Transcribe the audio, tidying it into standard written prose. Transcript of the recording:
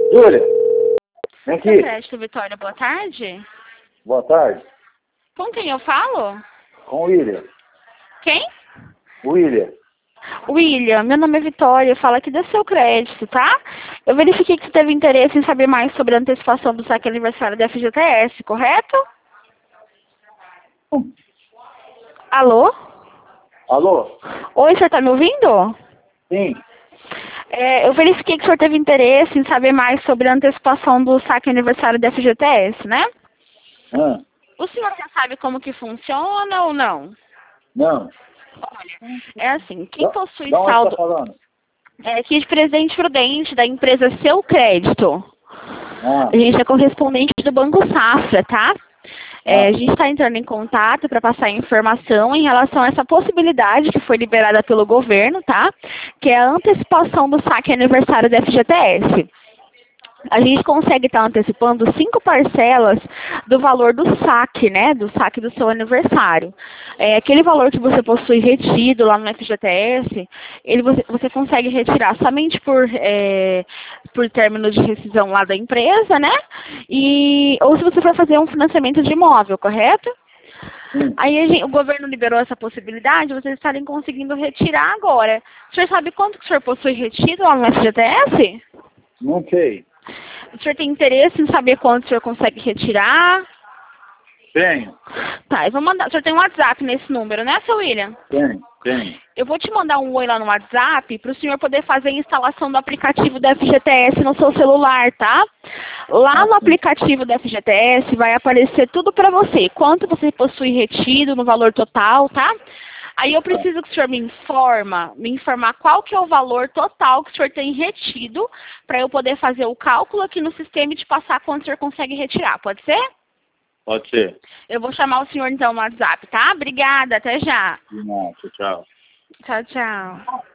Júlia, vem aqui. Crédito Vitória, boa tarde. Boa tarde. Com quem eu falo? Com o William. Quem? William. William, meu nome é Vitória, fala aqui do seu crédito, tá? Eu verifiquei que você teve interesse em saber mais sobre a antecipação do saque aniversário da FGTS, correto? Alô? Alô? Oi, o senhor tá me ouvindo? Sim. Eu verifiquei que o senhor teve interesse em saber mais sobre a antecipação do saque aniversário da FGTS, né? O senhor já sabe como que funciona ou não? Não. Olha, é assim, quem possui Da onde saldo... tá falando? É aqui de Presidente Prudente, da empresa Seu Crédito. A gente é correspondente do Banco Safra, tá? A gente está entrando em contato para passar informação em relação a essa possibilidade que foi liberada pelo governo, tá? Que é a antecipação do saque aniversário da FGTS. A gente consegue estar antecipando 5 parcelas do valor do saque, né? Do saque do seu aniversário. Aquele valor que você possui retido lá no FGTS, você consegue retirar somente por término de rescisão lá da empresa, né? Ou se você for fazer um financiamento de imóvel, correto? Aí o governo liberou essa possibilidade, vocês estarem conseguindo retirar agora. O senhor sabe quanto que o senhor possui retido lá no FGTS? Não sei. O senhor tem interesse em saber quanto o senhor consegue retirar? Tenho. Tá, eu vou mandar. O senhor tem um WhatsApp nesse número, né, seu William? Tenho. Eu vou te mandar um oi lá no WhatsApp para o senhor poder fazer a instalação do aplicativo da FGTS no seu celular, tá? Lá no aplicativo da FGTS vai aparecer tudo para você. Quanto você possui retido no valor total, tá? Aí eu preciso que o senhor me informar qual que é o valor total que o senhor tem retido, para eu poder fazer o cálculo aqui no sistema e te passar quanto o senhor consegue retirar. Pode ser? Pode ser. Eu vou chamar o senhor então no WhatsApp, tá? Obrigada, até já. Não, tchau. Tchau, tchau.